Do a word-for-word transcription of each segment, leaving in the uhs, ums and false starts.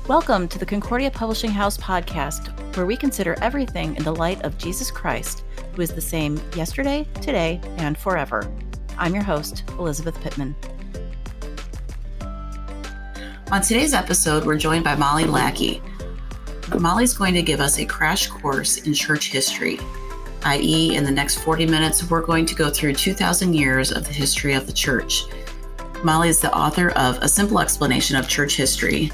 Welcome to the Concordia Publishing House podcast, where we consider everything in the light of Jesus Christ, who is the same yesterday, today, and forever. I'm your host, Elizabeth Pittman. On today's episode, we're joined by Molly Lackey. Molly's going to give us a crash course in church history, that is, in the next forty minutes, we're going to go through two thousand years of the history of the church. Molly is the author of A Simple Explanation of Church History.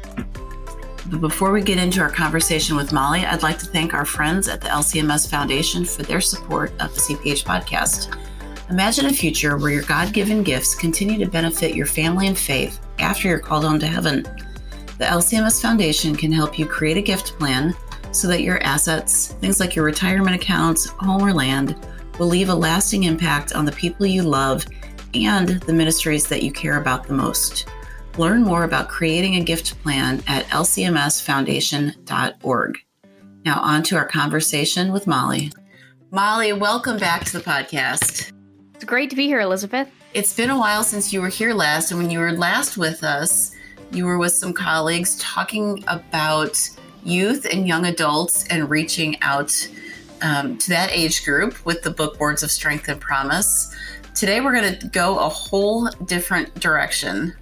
But before we get into our conversation with Molly, I'd like to thank our friends at the L C M S Foundation for their support of the C P H podcast. Imagine a future where your God-given gifts continue to benefit your family and faith after you're called home to heaven. The L C M S Foundation can help you create a gift plan so that your assets, things like your retirement accounts, home or land, will leave a lasting impact on the people you love and the ministries that you care about the most. Learn more about creating a gift plan at L C M S foundation dot org. Now on to our conversation with Molly. Molly, welcome back to the podcast. It's great to be here, Elizabeth. It's been a while since you were here last, and when you were last with us, you were with some colleagues talking about youth and young adults and reaching out um, to that age group with the book Words of Strength and Promise. Today, we're going to go a whole different direction.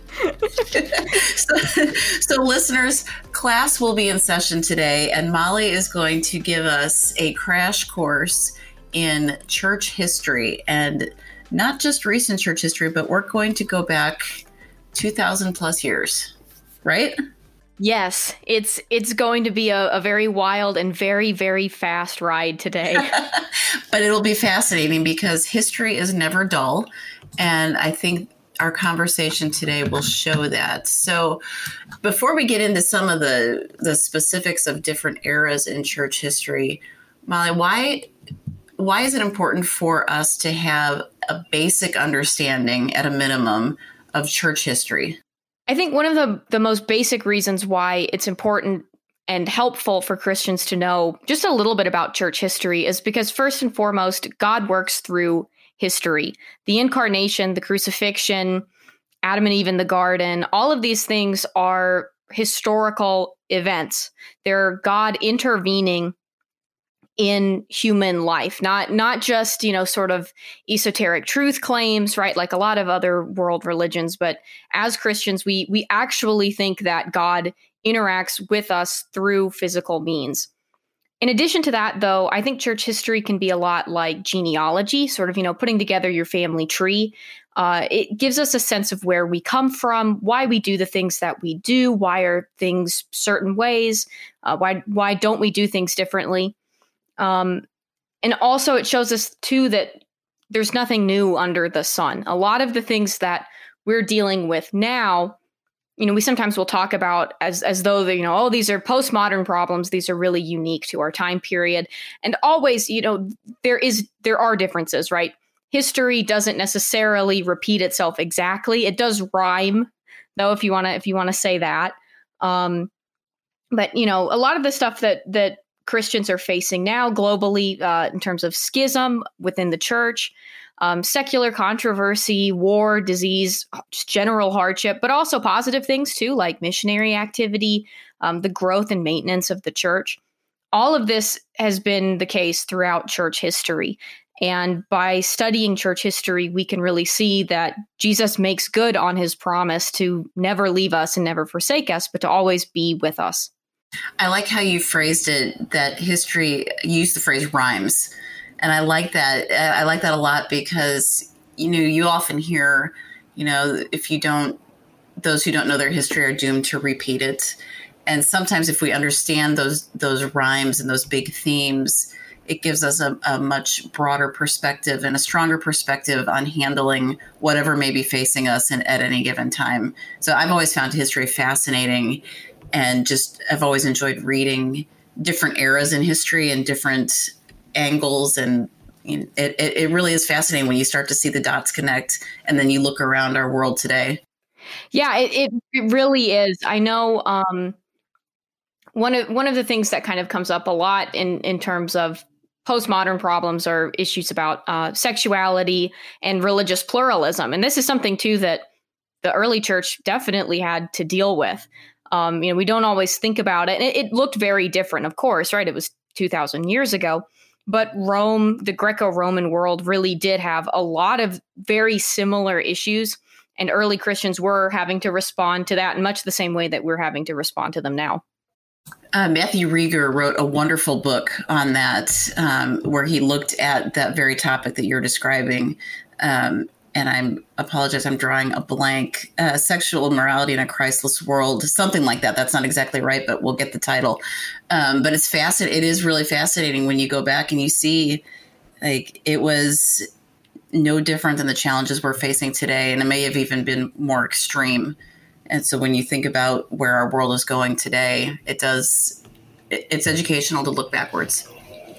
so, so listeners, class will be in session today, and Molly is going to give us a crash course in church history, and not just recent church history, but we're going to go back two thousand plus years, right? Yes, it's it's going to be a, a very wild and very, very fast ride today. But it'll be fascinating because history is never dull, and I think our conversation today will show that. So before we get into some of the, the specifics of different eras in church history, Molly, why, why is it important for us to have a basic understanding at a minimum of church history? I think one of the, the most basic reasons why it's important and helpful for Christians to know just a little bit about church history is because first and foremost, God works through history. The incarnation, the crucifixion, Adam and Eve in the garden, all of these things are historical events. They're God intervening in human life, not not just, you know, sort of esoteric truth claims, right? Like a lot of other world religions, but as Christians, we we actually think that God interacts with us through physical means. In addition to that, though, I think church history can be a lot like genealogy, sort of, you know, putting together your family tree. Uh, it gives us a sense of where we come from, why we do the things that we do, why are things certain ways, uh, why why don't we do things differently? Um, and also it shows us, too, that there's nothing new under the sun. A lot of the things that we're dealing with now, you know, we sometimes will talk about as as though, you know, oh, these are postmodern problems. These are really unique to our time period. And always, you know, there is there are differences, right? History doesn't necessarily repeat itself exactly. It does rhyme, though, if you want to if you want to say that. Um, but, you know, a lot of the stuff that that Christians are facing now globally uh, in terms of schism within the church, Um, secular controversy, war, disease, just general hardship, but also positive things too, like missionary activity, um, the growth and maintenance of the church. All of this has been the case throughout church history. And by studying church history, we can really see that Jesus makes good on his promise to never leave us and never forsake us, but to always be with us. I like how you phrased it, that history, you used the phrase rhymes. And I like that. I like that a lot because, you know, you often hear, you know, if you don't, those who don't know their history are doomed to repeat it. And sometimes if we understand those those rhymes and those big themes, it gives us a, a much broader perspective and a stronger perspective on handling whatever may be facing us in, at any given time. So I've always found history fascinating, and just I've always enjoyed reading different eras in history and different angles, and you know, it, it, it really is fascinating when you start to see the dots connect and then you look around our world today. Yeah, it, it, it really is. I know um, one of one of the things that kind of comes up a lot in, in terms of postmodern problems are issues about uh, sexuality and religious pluralism. And this is something, too, that the early church definitely had to deal with. Um, you know, we don't always think about it. And it, it looked very different, of course, right? It was two thousand years ago. But Rome, the Greco-Roman world, really did have a lot of very similar issues. And early Christians were having to respond to that in much the same way that we're having to respond to them now. Uh, Matthew Rieger wrote a wonderful book on that, um, where he looked at that very topic that you're describing. Um, and I'm apologize, I'm drawing a blank. Uh, Sexual Immorality in a Christless World, something like that. That's not exactly right, but we'll get the title. Um, but it's fascinating. It is really fascinating when you go back and you see, like, it was no different than the challenges we're facing today, and it may have even been more extreme. And so when you think about where our world is going today, it does, it, it's educational to look backwards.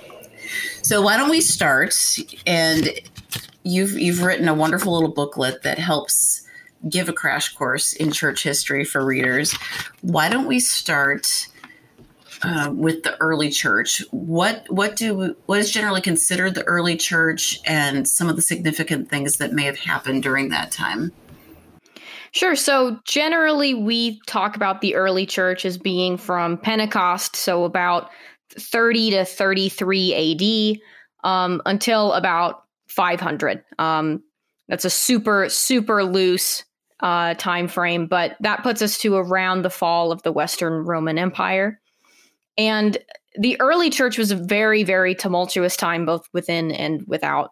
So why don't we start? And you've you've written a wonderful little booklet that helps give a crash course in church history for readers. Why don't we start uh, with the early church? What what do what is generally considered the early church, and some of the significant things that may have happened during that time? Sure. So generally, we talk about the early church as being from Pentecost, so about thirty to thirty-three A D, um, until about five hundred. Um, that's a super, super loose uh, time frame, but that puts us to around the fall of the Western Roman Empire. And the early church was a very, very tumultuous time, both within and without.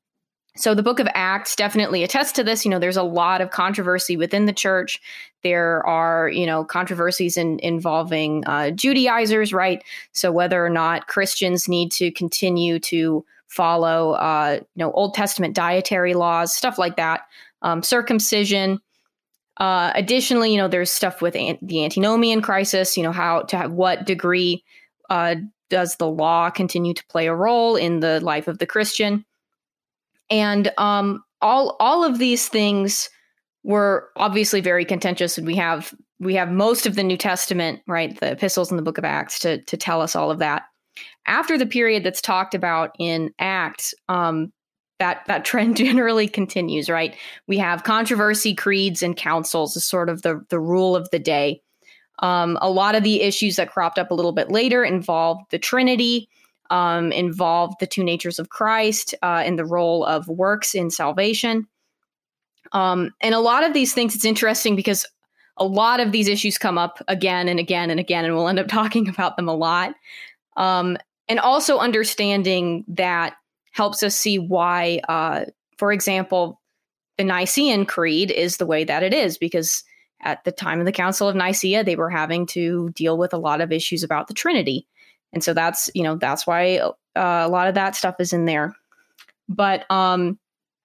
So the book of Acts definitely attests to this. You know, there's a lot of controversy within the church. There are, you know, controversies in, involving uh, Judaizers, right? So whether or not Christians need to continue to follow, uh, you know, Old Testament dietary laws, stuff like that, um, circumcision. Uh, additionally, you know, there's stuff with an- the antinomian crisis, you know, how to have, what degree uh, does the law continue to play a role in the life of the Christian? And um, all all of these things were obviously very contentious, and we have we have most of the New Testament, right, the epistles and the book of Acts, to to tell us all of that. After the period that's talked about in Acts, um, that that trend generally continues, right? We have controversy, creeds, and councils as sort of the the rule of the day. Um, a lot of the issues that cropped up a little bit later involved the Trinity. Um, involved the two natures of Christ uh, and the role of works in salvation. Um, and a lot of these things, it's interesting because a lot of these issues come up again and again and again, and we'll end up talking about them a lot. Um, and also understanding that helps us see why, uh, for example, the Nicene Creed is the way that it is, because at the time of the Council of Nicaea, they were having to deal with a lot of issues about the Trinity. And so that's, you know, that's why uh, a lot of that stuff is in there. But um,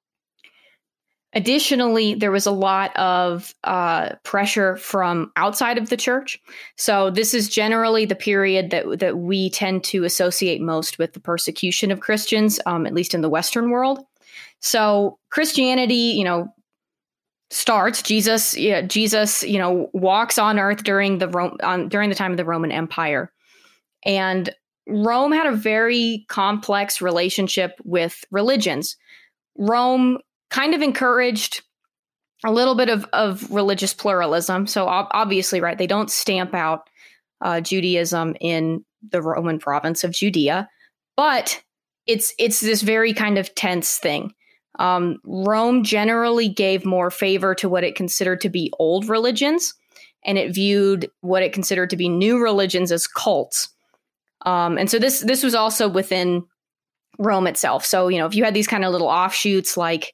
additionally, there was a lot of uh, pressure from outside of the church. So this is generally the period that that we tend to associate most with the persecution of Christians, um, at least in the Western world. So Christianity, you know, starts. Jesus, yeah, Jesus, you know, walks on earth during the Rome, on, during the time of the Roman Empire. And Rome had a very complex relationship with religions. Rome kind of encouraged a little bit of, of religious pluralism. So ob- obviously, right, they don't stamp out uh, Judaism in the Roman province of Judea, but it's it's this very kind of tense thing. Um, Rome generally gave more favor to what it considered to be old religions, and it viewed what it considered to be new religions as cults. Um, and so this this was also within Rome itself. So, you know, if you had these kind of little offshoots, like,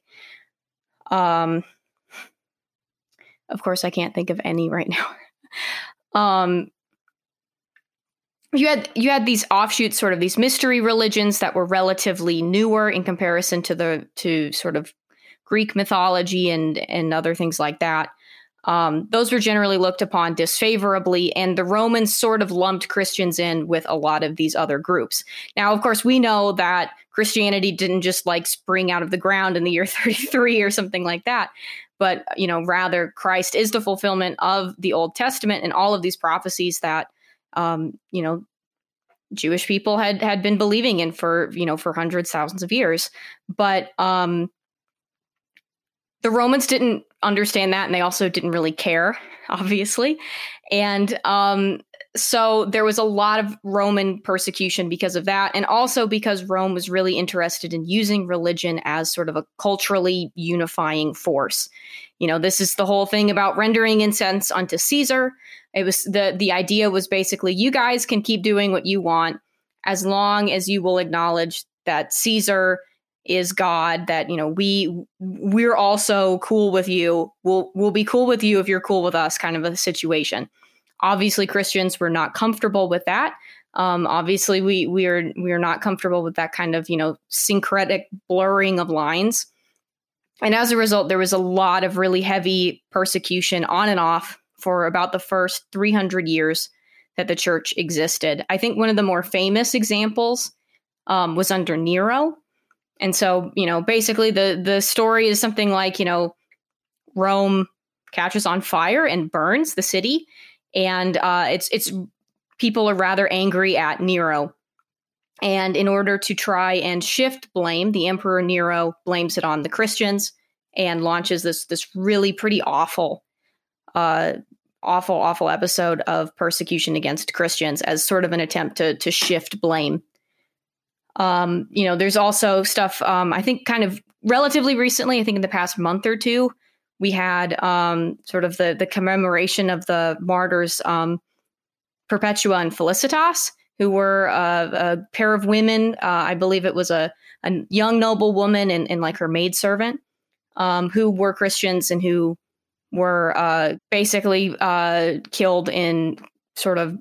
um, of course, I can't think of any right now. um, you had you had these offshoots, sort of these mystery religions that were relatively newer in comparison to the to sort of Greek mythology and and other things like that. Um, those were generally looked upon disfavorably, and the Romans sort of lumped Christians in with a lot of these other groups. Now, of course, we know that Christianity didn't just like spring out of the ground in the year thirty-three or something like that, but, you know, rather Christ is the fulfillment of the Old Testament and all of these prophecies that, um, you know, Jewish people had had been believing in for, you know, for hundreds, thousands of years. But um, the Romans didn't understand that, and they also didn't really care, obviously. And um, so there was a lot of Roman persecution because of that, and also because Rome was really interested in using religion as sort of a culturally unifying force. You know, this is the whole thing about rendering incense unto Caesar. It was the the idea was basically, you guys can keep doing what you want as long as you will acknowledge that Caesar is God, that, you know, we we're also cool with you. We'll we'll be cool with you if you're cool with us, kind of a situation. Obviously, Christians were not comfortable with that. Um, obviously, we we are we are not comfortable with that kind of, you know, syncretic blurring of lines. And as a result, there was a lot of really heavy persecution on and off for about the first three hundred years that the church existed. I think one of the more famous examples um, was under Nero. And so, you know, basically the the story is something like, you know, Rome catches on fire and burns the city. And uh, it's it's people are rather angry at Nero. And in order to try and shift blame, the Emperor Nero blames it on the Christians and launches this this really pretty awful, uh, awful, awful episode of persecution against Christians as sort of an attempt to to shift blame. Um, you know, there's also stuff, um, I think kind of relatively recently, I think in the past month or two, we had um, sort of the, the commemoration of the martyrs, um, Perpetua and Felicitas, who were uh, a pair of women. Uh, I believe it was a, a young noble woman and, and like her maidservant, um, who were Christians and who were uh, basically uh, killed in sort of,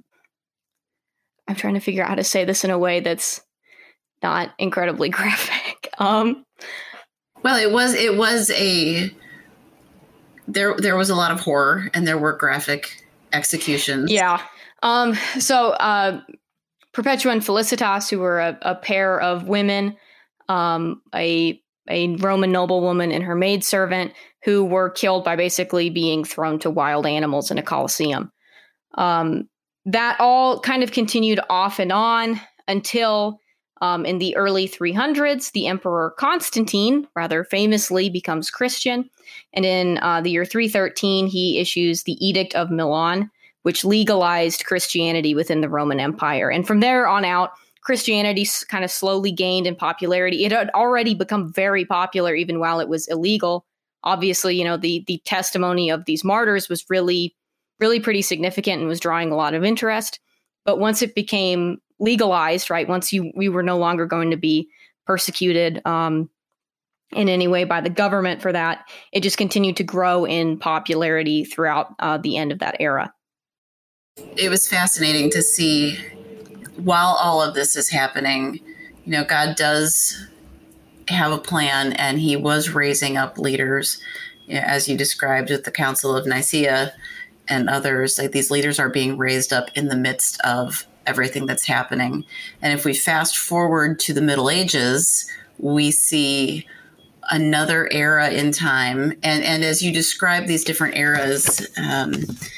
I'm trying to figure out how to say this in a way that's not incredibly graphic. Um, well, it was it was a there there was a lot of horror, and there were graphic executions. Yeah. Um, so uh, Perpetua and Felicitas, who were a, a pair of women, um, a a Roman noblewoman and her maidservant, who were killed by basically being thrown to wild animals in a Colosseum. Um, that all kind of continued off and on until Um, in the early three hundreds, the Emperor Constantine rather famously becomes Christian. And in uh, the year three thirteen, he issues the Edict of Milan, which legalized Christianity within the Roman Empire. And from there on out, Christianity kind of slowly gained in popularity. It had already become very popular even while it was illegal. Obviously, you know, the the testimony of these martyrs was really, really pretty significant and was drawing a lot of interest. But once it became legalized, right, once you we were no longer going to be persecuted um, in any way by the government for that, it just continued to grow in popularity throughout uh, the end of that era. It was fascinating to see, while all of this is happening, you know, God does have a plan, and he was raising up leaders, you know, as you described with the Council of Nicaea and others. Like, these leaders are being raised up in the midst of everything that's happening. And if we fast forward to the Middle Ages, we see another era in time. And, and as you describe these different eras, um,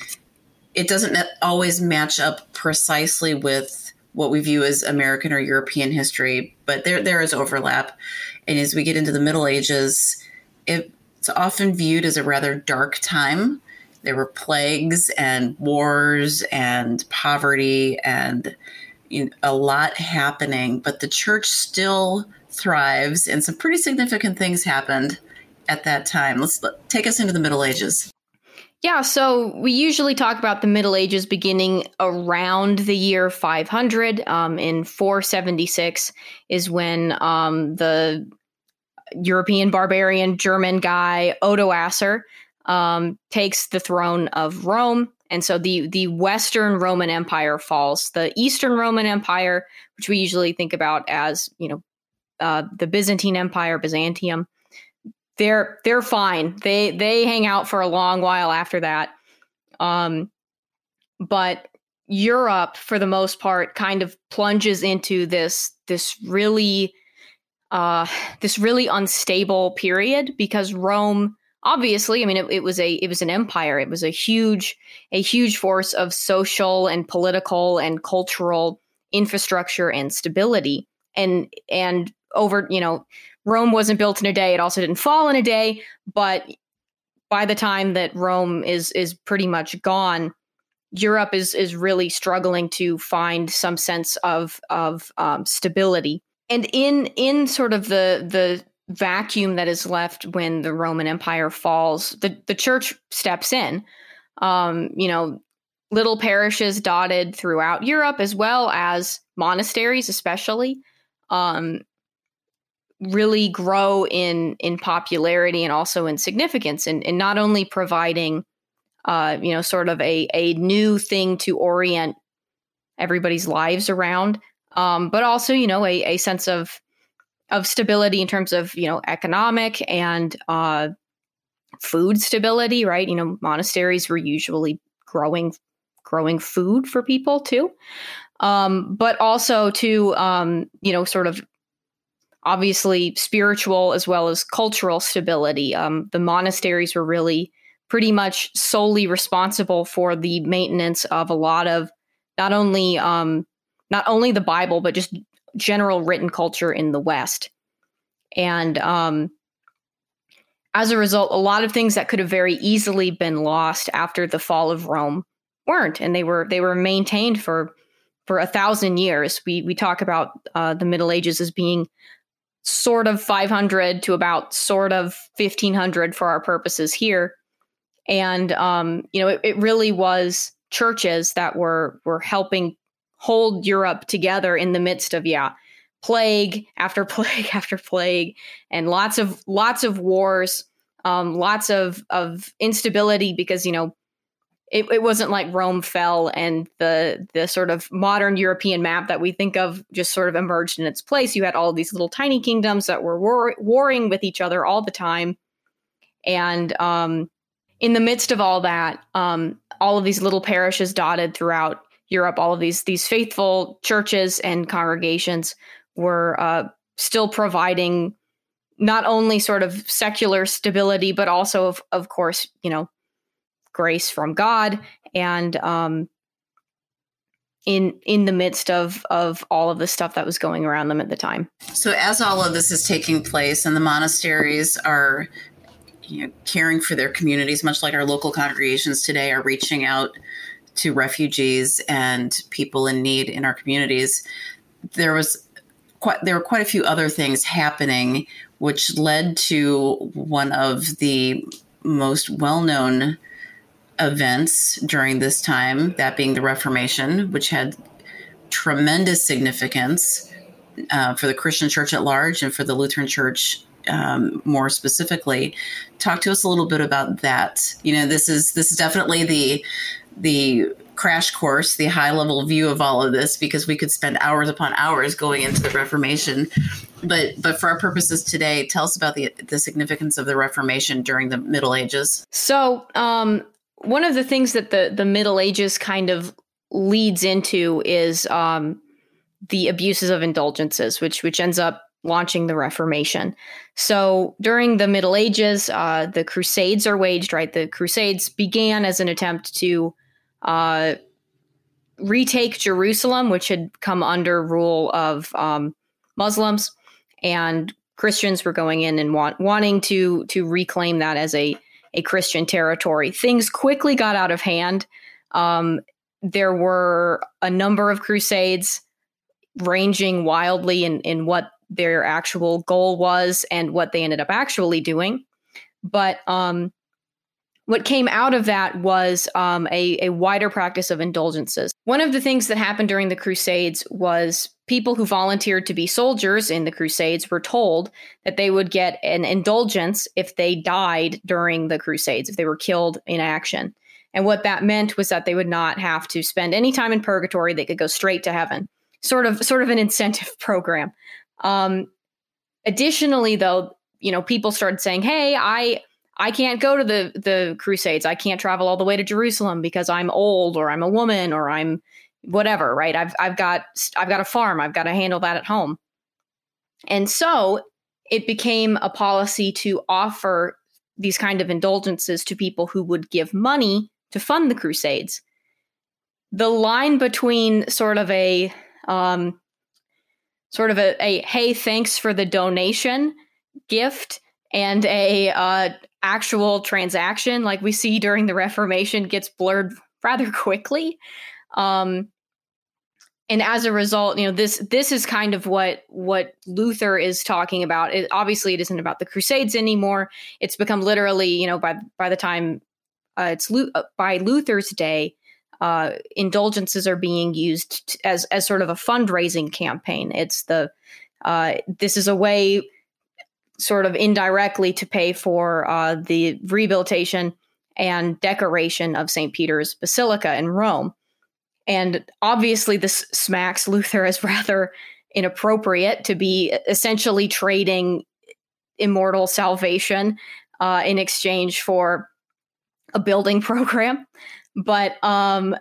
it doesn't always match up precisely with what we view as American or European history, but there there is overlap. And as we get into the Middle Ages, it's often viewed as a rather dark time. There were plagues and wars and poverty and, you know, a lot happening, but the church still thrives, and some pretty significant things happened at that time. Let's take us into the Middle Ages. Yeah, so we usually talk about the Middle Ages beginning around the year five hundred. Um, in four seventy-six is when um, the European barbarian German guy Odoacer um, takes the throne of Rome. And so the, the Western Roman Empire falls. The Eastern Roman Empire, which we usually think about as, you know, uh, the Byzantine Empire, Byzantium, they're they're fine. They they hang out for a long while after that. Um, but Europe, for the most part, kind of plunges into this this really uh, this really unstable period because Rome, obviously, I mean, it, it was a it was an empire. It was a huge a huge force of social and political and cultural infrastructure and stability. And and over, you know, Rome wasn't built in a day. It also didn't fall in a day. But by the time that Rome is is pretty much gone, Europe is is really struggling to find some sense of of um, stability. And in in sort of the the vacuum that is left when the Roman Empire falls, the the church steps in. Um, you know, little parishes dotted throughout Europe, as well as monasteries, especially, um, really grow in in popularity and also in significance, and, and not only providing, uh, you know, sort of a a new thing to orient everybody's lives around, um, but also, you know, a, a sense of of stability in terms of, you know, economic and uh, food stability, right? You know, monasteries were usually growing growing food for people too, um, but also to, um, you know, sort of obviously spiritual as well as cultural stability. Um, the monasteries were really pretty much solely responsible for the maintenance of a lot of not only um, not only the Bible, but just general written culture in the West. And um, as a result, a lot of things that could have very easily been lost after the fall of Rome weren't, and they were they were maintained for for a thousand years. We we talk about uh, the Middle Ages as being sort of five hundred to about sort of fifteen hundred for our purposes here, and um, you know it, it really was churches that were were helping hold Europe together in the midst of yeah plague after plague after plague, and lots of lots of wars, um, lots of of instability, because you know it, it wasn't like Rome fell and the the sort of modern European map that we think of just sort of emerged in its place. You had all these little tiny kingdoms that were war- warring with each other all the time, and um, in the midst of all that, um, all of these little parishes dotted throughout Europe, all of these these faithful churches and congregations were uh, still providing not only sort of secular stability, but also, of, of course, you know, grace from God, and um, in in the midst of of all of the stuff that was going around them at the time. So as all of this is taking place, and the monasteries are, you know, caring for their communities, much like our local congregations today are reaching out to refugees and people in need in our communities, there was quite, there were quite a few other things happening, which led to one of the most well-known events during this time, that being the Reformation, which had tremendous significance uh, for the Christian church at large and for the Lutheran church um, more specifically. Talk to us a little bit about that. You know, this is this is definitely the the crash course, the high level view of all of this, because we could spend hours upon hours going into the Reformation. But but for our purposes today, tell us about the the significance of the Reformation during the Middle Ages. So um, one of the things that the the Middle Ages kind of leads into is um, the abuses of indulgences, which which ends up launching the Reformation. So during the Middle Ages, uh, the Crusades are waged, right? The Crusades began as an attempt to uh, retake Jerusalem, which had come under rule of um, Muslims, and Christians were going in and want, wanting to to reclaim that as a, a Christian territory. Things quickly got out of hand. Um, there were a number of crusades ranging wildly in, in what their actual goal was and what they ended up actually doing. But um, what came out of that was um, a, a wider practice of indulgences. One of the things that happened during the Crusades was people who volunteered to be soldiers in the Crusades were told that they would get an indulgence if they died during the Crusades, if they were killed in action. And what that meant was that they would not have to spend any time in purgatory. They could go straight to heaven. Sort of, sort of an incentive program. Um, additionally, though, you know, people started saying, "Hey, I I can't go to the the Crusades. I can't travel all the way to Jerusalem because I'm old, or I'm a woman, or I'm whatever. Right? I've I've got I've got a farm. I've got to handle that at home." And so it became a policy to offer these kind of indulgences to people who would give money to fund the Crusades. The line between sort of a um, sort of a, a, hey, thanks for the donation gift, and a, uh, actual transaction, like we see during the Reformation, gets blurred rather quickly. Um, and as a result, you know, this this is kind of what what Luther is talking about. It, obviously, it isn't about the Crusades anymore. It's become literally, you know, by by the time uh, it's uh, by Luther's day, uh, indulgences are being used t- as as sort of a fundraising campaign. It's the uh, this is a way, sort of indirectly, to pay for uh, the rehabilitation and decoration of Saint Peter's Basilica in Rome. And obviously this smacks Luther as rather inappropriate to be essentially trading immortal salvation uh, in exchange for a building program. But um,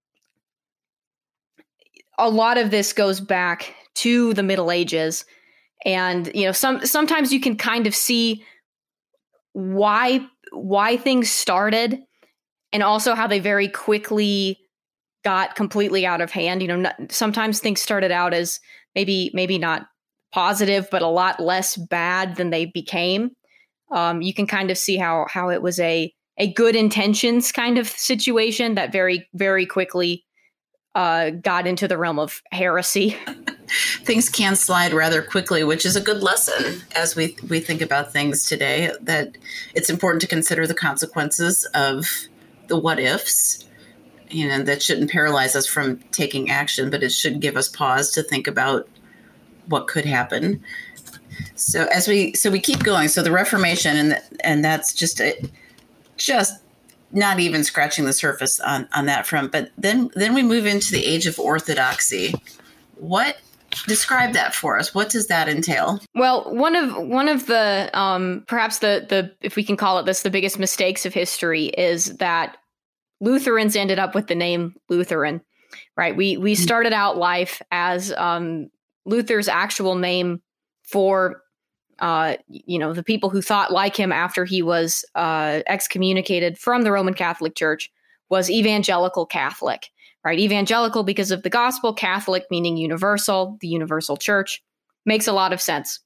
a lot of this goes back to the Middle Ages. And, you know, some sometimes you can kind of see why why things started, and also how they very quickly got completely out of hand. You know, not, sometimes things started out as maybe maybe not positive, but a lot less bad than they became. Um, you can kind of see how how it was a a good intentions kind of situation that very very quickly uh, got into the realm of heresy. Things can slide rather quickly, which is a good lesson as we we think about things today, that it's important to consider the consequences of the what ifs. You know, that shouldn't paralyze us from taking action, but it should give us pause to think about what could happen. So as we so we keep going. So the Reformation, and and that's just a, just not even scratching the surface on, on that front. But then then we move into the Age of Orthodoxy. What describe that for us? What does that entail? Well, one of one of the um, perhaps the the if we can call it this, the biggest mistakes of history is that Lutherans ended up with the name Lutheran, right? We we started out life as um, Luther's actual name for, uh, you know, the people who thought like him after he was uh, excommunicated from the Roman Catholic Church was Evangelical Catholic, right? Evangelical because of the gospel, Catholic meaning universal, the universal church. Makes a lot of sense.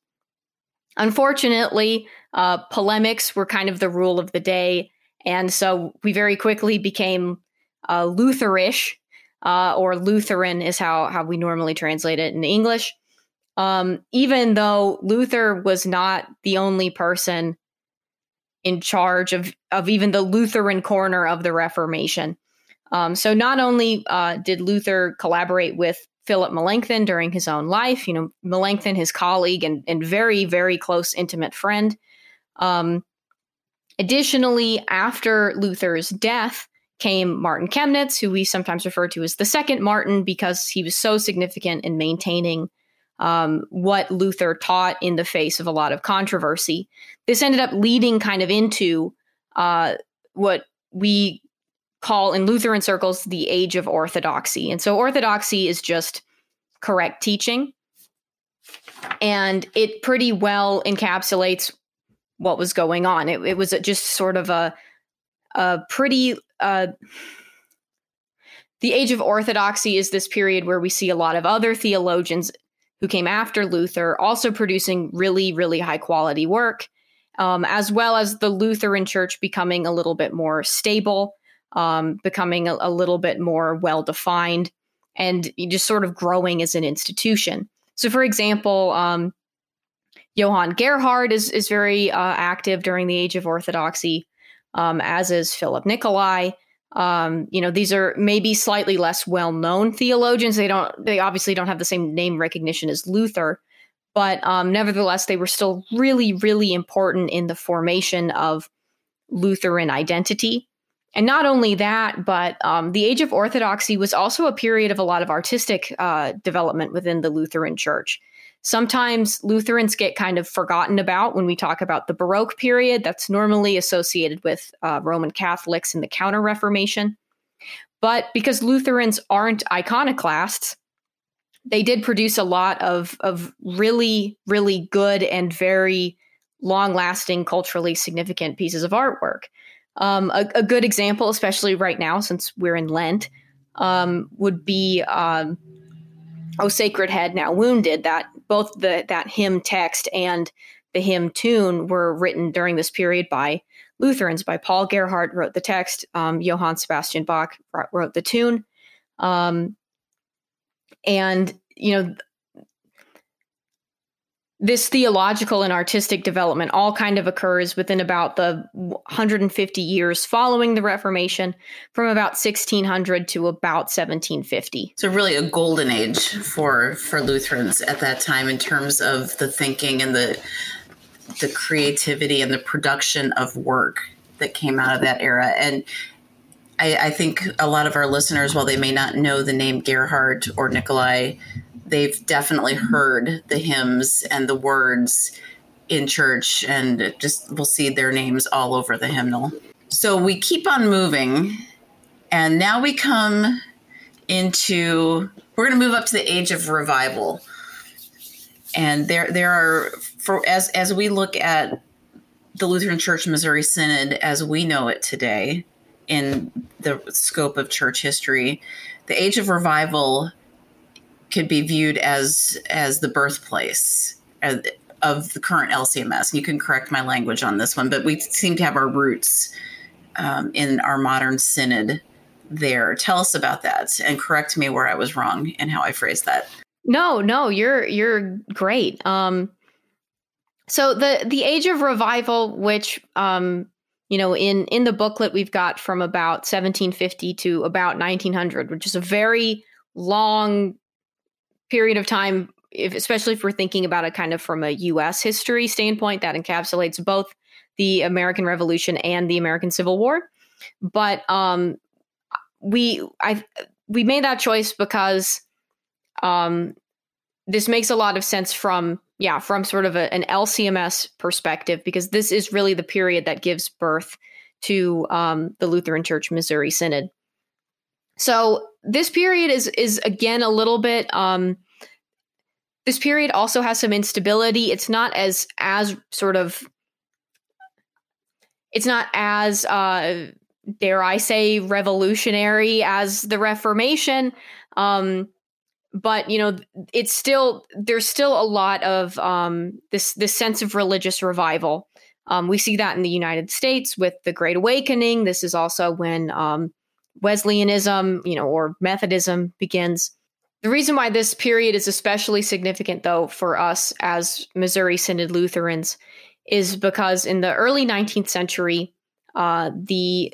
Unfortunately, uh, polemics were kind of the rule of the day. And so we very quickly became uh, Lutherish, uh, or Lutheran is how, how we normally translate it in English. Um, even though Luther was not the only person in charge of, of even the Lutheran corner of the Reformation. Um, so not only uh, did Luther collaborate with Philip Melanchthon during his own life, you know, Melanchthon, his colleague and, and very, very close, intimate friend. Um, Additionally, after Luther's death came Martin Chemnitz, who we sometimes refer to as the second Martin because he was so significant in maintaining um, what Luther taught in the face of a lot of controversy. This ended up leading kind of into uh, what we call in Lutheran circles the Age of Orthodoxy. And so orthodoxy is just correct teaching. And it pretty well encapsulates what was going on. It, it was just sort of a, a pretty, uh, the Age of Orthodoxy is this period where we see a lot of other theologians who came after Luther also producing really, really high quality work, um, as well as the Lutheran Church becoming a little bit more stable, um, becoming a, a little bit more well-defined, and just sort of growing as an institution. So for example, um, Johann Gerhard is, is very uh, active during the Age of Orthodoxy, um, as is Philip Nicolai. Um, you know, these are maybe slightly less well-known theologians. They don't, they obviously don't have the same name recognition as Luther, but um, nevertheless, they were still really, really important in the formation of Lutheran identity. And not only that, but um, the Age of Orthodoxy was also a period of a lot of artistic uh, development within the Lutheran Church. Sometimes Lutherans get kind of forgotten about when we talk about the Baroque period. That's normally associated with uh, Roman Catholics in the Counter-Reformation. But because Lutherans aren't iconoclasts, they did produce a lot of, of really, really good and very long-lasting, culturally significant pieces of artwork. Um, a, a good example, especially right now, since we're in Lent, um, would be um, O Sacred Head Now Wounded, that both the that hymn text and the hymn tune were written during this period by Lutherans, by Paul Gerhardt wrote the text, um, Johann Sebastian Bach wrote the tune. Um, and, you know, this theological and artistic development all kind of occurs within about the one hundred fifty years following the Reformation, from about sixteen hundred to about seventeen fifty. So really a golden age for, for Lutherans at that time in terms of the thinking and the the creativity and the production of work that came out of that era. And I, I think a lot of our listeners, while they may not know the name Gerhard or Nikolai, they've definitely heard the hymns and the words in church, and just we'll see their names all over the hymnal. So we keep on moving, and now we come into, we're going to move up to the age of revival. And there there are, for as as we look at the Lutheran Church Missouri Synod as we know it today in the scope of church history, the age of revival could be viewed as as the birthplace of the current L C M S. You can correct my language on this one, but we seem to have our roots um, in our modern synod there. Tell us about that and correct me where I was wrong and how I phrased that. No, no, you're you're great. Um, so the the age of revival, which um, you know, in in the booklet we've got from about seventeen fifty to about nineteen hundred, which is a very long period of time, if, especially if we're thinking about it kind of from a U S history standpoint, that encapsulates both the American Revolution and the American Civil War. But um, we I we made that choice because um, this makes a lot of sense from yeah from sort of a, an L C M S perspective, because this is really the period that gives birth to um, the Lutheran Church Missouri Synod. So this period is is again a little bit. Um, this period also has some instability. It's not as as sort of. It's not as uh, dare I say revolutionary as the Reformation, um, but you know it's still there's still a lot of um, this this sense of religious revival. Um, we see that in the United States with the Great Awakening. This is also when um, Wesleyanism, you know, or Methodism begins. The reason why this period is especially significant, though, for us as Missouri Synod Lutherans is because in the early nineteenth century, uh, the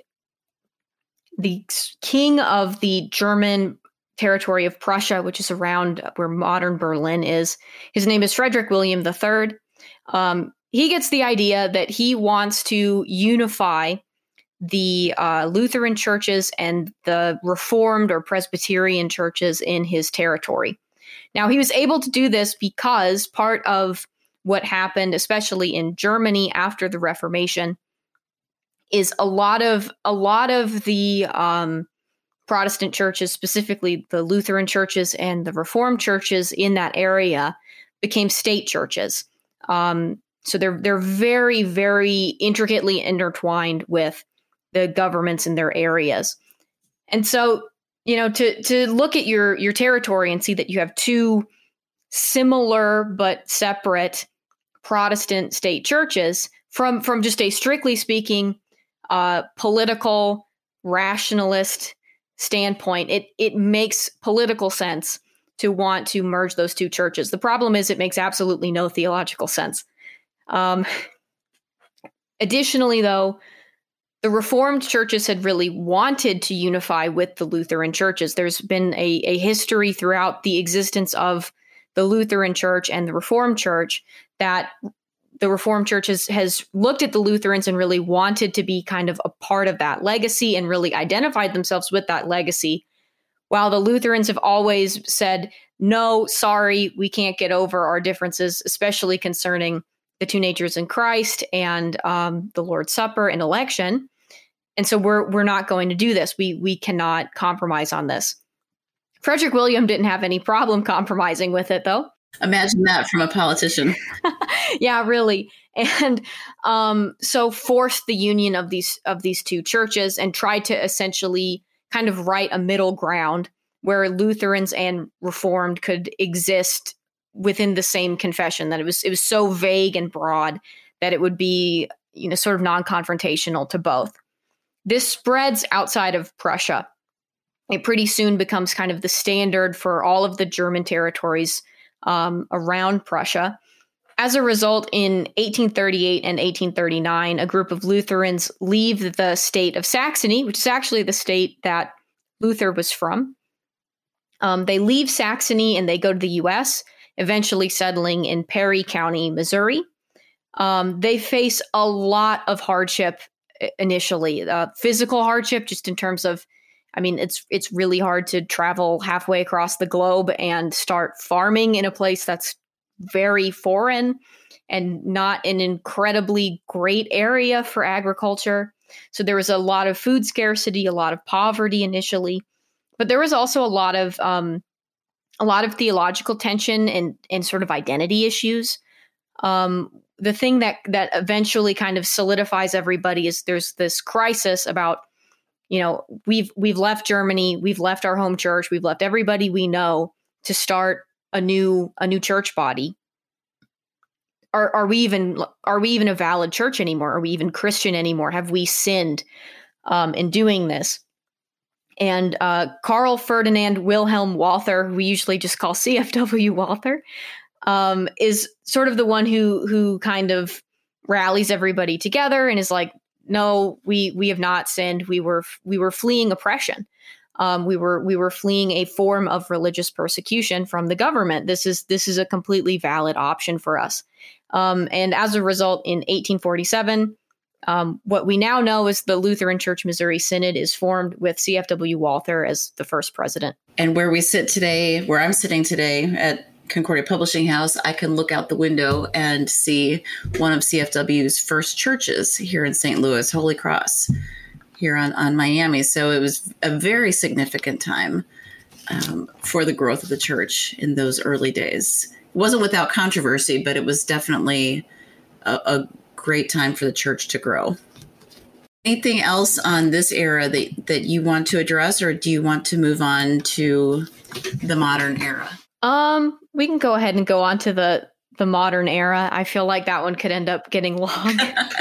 the king of the German territory of Prussia, which is around where modern Berlin is, his name is Frederick William the Third. Um, he gets the idea that he wants to unify the uh, Lutheran churches and the Reformed or Presbyterian churches in his territory. Now, he was able to do this because part of what happened, especially in Germany after the Reformation, is a lot of a lot of the um, Protestant churches, specifically the Lutheran churches and the Reformed churches in that area, became state churches. Um, so they're they're very, very intricately intertwined with the governments in their areas. And so, you know, to to look at your your territory and see that you have two similar but separate Protestant state churches from from just a strictly speaking uh, political rationalist standpoint, it it makes political sense to want to merge those two churches. The problem is it makes absolutely no theological sense. Um, additionally, though, the Reformed churches had really wanted to unify with the Lutheran churches. There's been a, a history throughout the existence of the Lutheran Church and the Reformed Church that the Reformed Church has, has looked at the Lutherans and really wanted to be kind of a part of that legacy and really identified themselves with that legacy, while the Lutherans have always said, no, sorry, we can't get over our differences, especially concerning the two natures in Christ and um, the Lord's Supper and election. And so we're we're not going to do this. We we cannot compromise on this. Frederick William didn't have any problem compromising with it, though. Imagine that from a politician. Yeah, really. And um, so forced the union of these of these two churches and tried to essentially kind of write a middle ground where Lutherans and Reformed could exist within the same confession, that it was it was so vague and broad that it would be, you know, sort of non-confrontational to both. This spreads outside of Prussia. It pretty soon becomes kind of the standard for all of the German territories um, around Prussia. As a result, in eighteen thirty-eight and eighteen thirty-nine, a group of Lutherans leave the state of Saxony, which is actually the state that Luther was from. Um, they leave Saxony and they go to the U S, eventually settling in Perry County, Missouri. Um, they face a lot of hardship initially, uh, physical hardship, just in terms of, I mean, it's it's really hard to travel halfway across the globe and start farming in a place that's very foreign and not an incredibly great area for agriculture. So there was a lot of food scarcity, a lot of poverty initially, but there was also a lot of um, a lot of theological tension and and sort of identity issues. Um, the thing that that eventually kind of solidifies everybody is there's this crisis about, you know, we've we've left Germany, we've left our home church, we've left everybody we know to start a new a new church body. Are are we even are we even a valid church anymore? Are we even Christian anymore? Have we sinned um, in doing this? And uh, Karl Ferdinand Wilhelm Walther, who we usually just call C F W Walther, um, is sort of the one who who kind of rallies everybody together and is like, no, we we have not sinned. We were we were fleeing oppression. Um, we were we were fleeing a form of religious persecution from the government. This is this is a completely valid option for us. Um, and as a result, in eighteen forty-seven, um, what we now know is the Lutheran Church Missouri Synod is formed with C F W Walther as the first president. And where we sit today, where I'm sitting today at Concordia Publishing House, I can look out the window and see one of C F W's first churches here in Saint Louis, Holy Cross, here on, on Miami. So it was a very significant time um, for the growth of the church in those early days. It wasn't without controversy, but it was definitely a, a great time for the church to grow. Anything else on this era that, that you want to address, or do you want to move on to the modern era? Um, we can go ahead and go on to the the modern era. I feel like that one could end up getting long.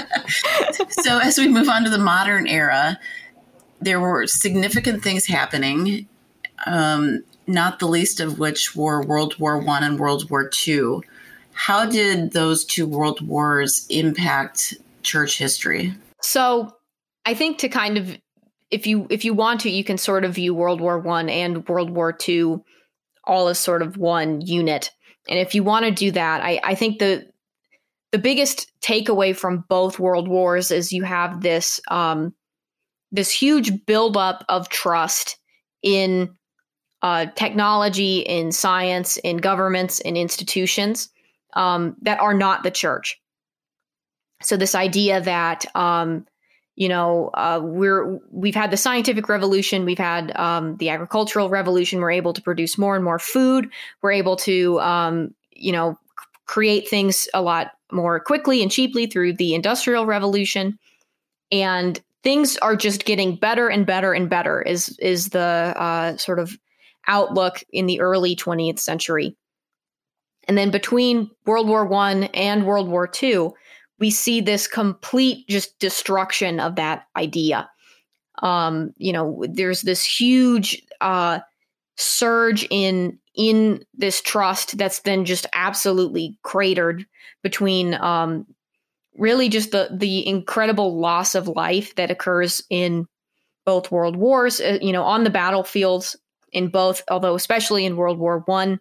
So as we move on to the modern era, there were significant things happening, um, not the least of which were World War One and World War Two. How did those two world wars impact church history? So I think to kind of, if you if you want to, you can sort of view World War One and World War Two all as sort of one unit. And if you want to do that, I, I think the the biggest takeaway from both world wars is you have this um, this huge buildup of trust in uh, technology, in science, in governments, in institutions um, that are not the church. So this idea that um, you know uh, we're we've had the scientific revolution, we've had um, the agricultural revolution. We're able to produce more and more food. We're able to um, you know create things a lot more quickly and cheaply through the Industrial Revolution, and things are just getting better and better and better. Is is the uh, sort of outlook in the early twentieth century, and then between World War One and World War Two, we see this complete just destruction of that idea. Um, you know, there's this huge uh, surge in in this trust that's then just absolutely cratered between um, really just the the incredible loss of life that occurs in both world wars, uh, you know, on the battlefields in both, although especially in World War One,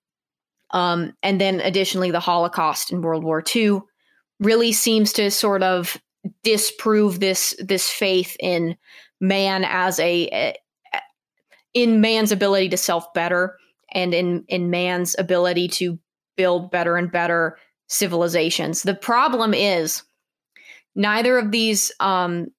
um, and then additionally the Holocaust in World War Two, really seems to sort of disprove this this faith in man as a, a in man's ability to self-better, and in in man's ability to build better and better civilizations. The problem is neither of these, um,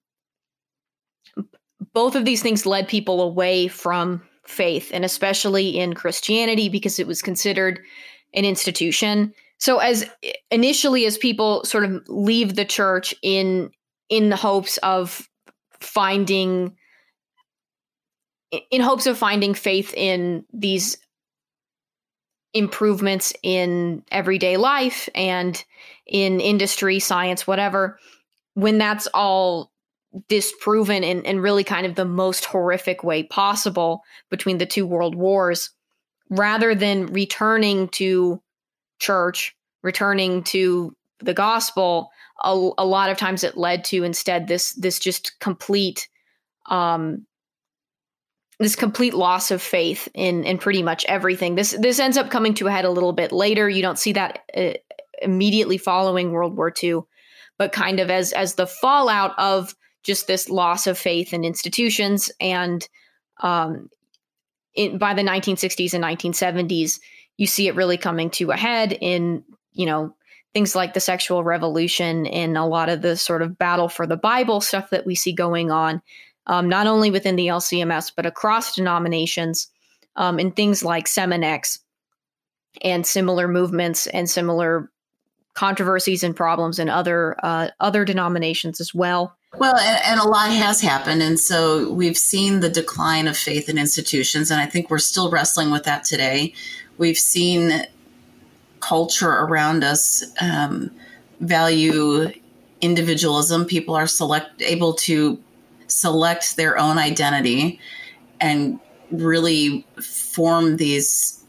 both of these things led people away from faith, and especially in Christianity, because it was considered an institution. So as initially as people sort of leave the church in in the hopes of finding in hopes of finding faith in these improvements in everyday life and in industry, science, whatever, when that's all disproven in, in really kind of the most horrific way possible between the two world wars, rather than returning to church, returning to the gospel, a, a lot of times it led to instead this this just complete um, this complete loss of faith in in pretty much everything. This this ends up coming to a head a little bit later. You don't see that uh, immediately following World War Two, but kind of as as the fallout of just this loss of faith in institutions. And um, it, by the nineteen sixties and nineteen seventies, you see it really coming to a head in, you know, things like the sexual revolution and a lot of the sort of battle for the Bible stuff that we see going on, um, not only within the L C M S, but across denominations, um, and things like Seminex and similar movements and similar controversies and problems in other uh, other denominations as well. Well, and, and a lot has happened. And so we've seen the decline of faith in institutions. And I think we're still wrestling with that today. We've seen culture around us um, value individualism. People are select able to select their own identity and really form these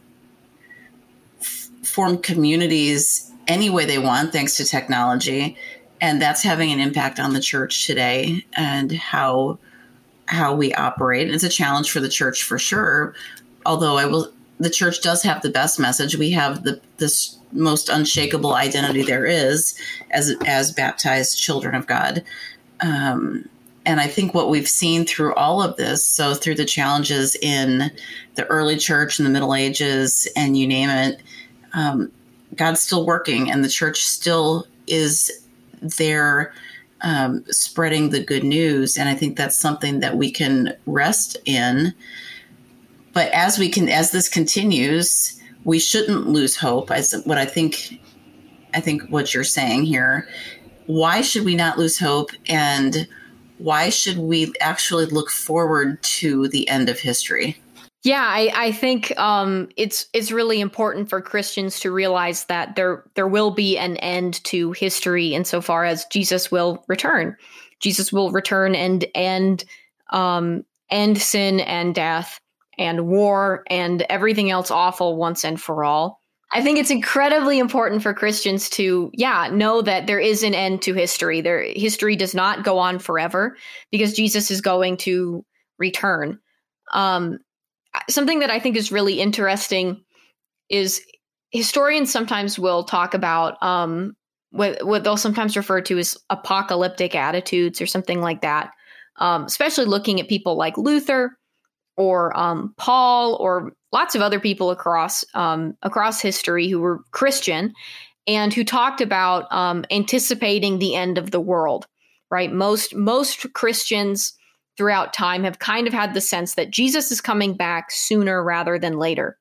form communities any way they want, thanks to technology. And that's having an impact on the church today and how how we operate. And it's a challenge for the church for sure. Although I will, the church does have the best message. We have the this most unshakable identity there is as as baptized children of God. Um, and I think what we've seen through all of this, so through the challenges in the early church and the Middle Ages and you name it, um, God's still working and the church still is there um, spreading the good news. And I think that's something that we can rest in. But as we can, as this continues, we shouldn't lose hope. As what I think, I think what you're saying here, why should we not lose hope? And why should we actually look forward to the end of history? Yeah, I, I think um, it's it's really important for Christians to realize that there there will be an end to history insofar as Jesus will return. Jesus will return and end um, end sin and death and war and everything else awful once and for all. I think it's incredibly important for Christians to, yeah, know that there is an end to history. There, history does not go on forever because Jesus is going to return. Um, something that I think is really interesting is historians sometimes will talk about um, what, what they'll sometimes refer to as apocalyptic attitudes or something like that, um, especially looking at people like Luther or um, Paul or lots of other people across um, across history who were Christian and who talked about um, anticipating the end of the world, right? Most most Christians throughout time have kind of had the sense that Jesus is coming back sooner rather than later.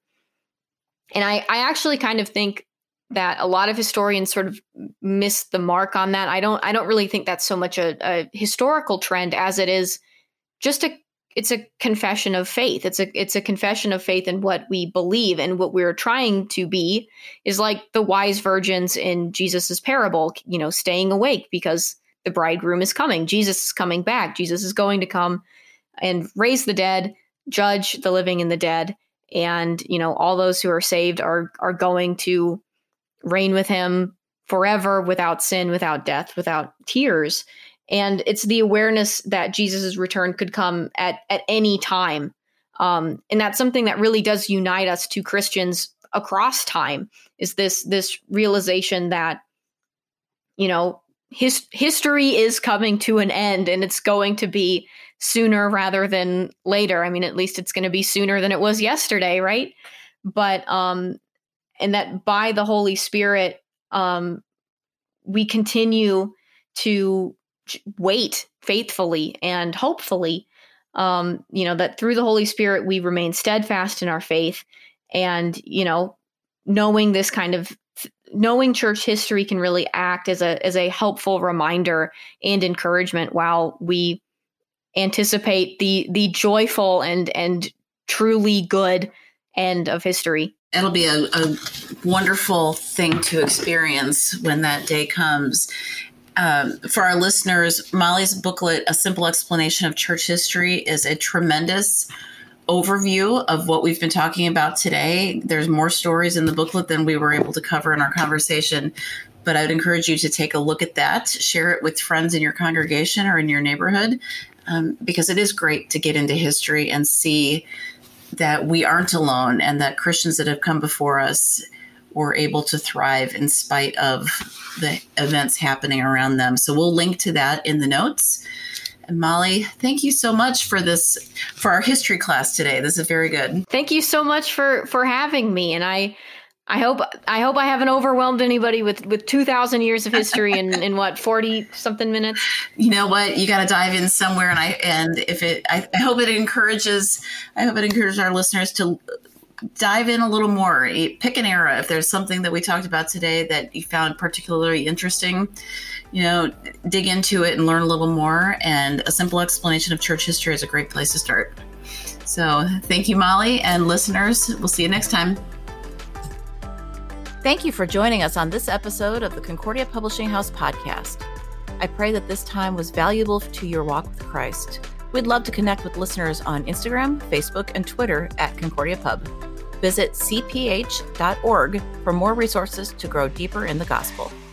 And I, I actually kind of think that a lot of historians sort of miss the mark on that. I don't I don't really think that's so much a, a historical trend as it is just a it's a confession of faith. It's a it's a confession of faith in what we believe, and what we're trying to be is like the wise virgins in Jesus's parable, you know, staying awake because the bridegroom is coming. Jesus is coming back. Jesus is going to come and raise the dead, judge the living and the dead. And, you know, all those who are saved are are going to reign with him forever without sin, without death, without tears. And it's the awareness that Jesus' return could come at, at any time. Um, and that's something that really does unite us to Christians across time, is this, this realization that, you know, his, history is coming to an end, and it's going to be sooner rather than later. I mean, at least it's going to be sooner than it was yesterday, right? But, um, and that by the Holy Spirit, um, we continue to wait faithfully and hopefully, um, you know, that through the Holy Spirit, we remain steadfast in our faith. And, you know, knowing this kind of, knowing church history can really act as a, as a helpful reminder and encouragement while we anticipate the, the joyful and, and truly good end of history. It'll be a, a wonderful thing to experience when that day comes. Um, for our listeners, Molly's booklet, A Simple Explanation of Church History, is a tremendous overview of what we've been talking about today. There's more stories in the booklet than we were able to cover in our conversation, but I would encourage you to take a look at that, share it with friends in your congregation or in your neighborhood, um, because it is great to get into history and see that we aren't alone and that Christians that have come before us were able to thrive in spite of the events happening around them. So we'll link to that in the notes. And Molly, thank you so much for this, for our history class today. This is very good. Thank you so much for, for having me. And I, I hope, I hope I haven't overwhelmed anybody with, with two thousand years of history in, in what, forty something minutes. You know what? You got to dive in somewhere. And I, and if it, I, I hope it encourages, I hope it encourages our listeners to dive in a little more. Pick an era. If there's something that we talked about today that you found particularly interesting, you know, dig into it and learn a little more. And A Simple Explanation of Church History is a great place to start. So thank you, Molly, and listeners. We'll see you next time. Thank you for joining us on this episode of the Concordia Publishing House podcast. I pray that this time was valuable to your walk with Christ. We'd love to connect with listeners on Instagram, Facebook, and Twitter at Concordia Pub. Visit c p h dot org for more resources to grow deeper in the gospel.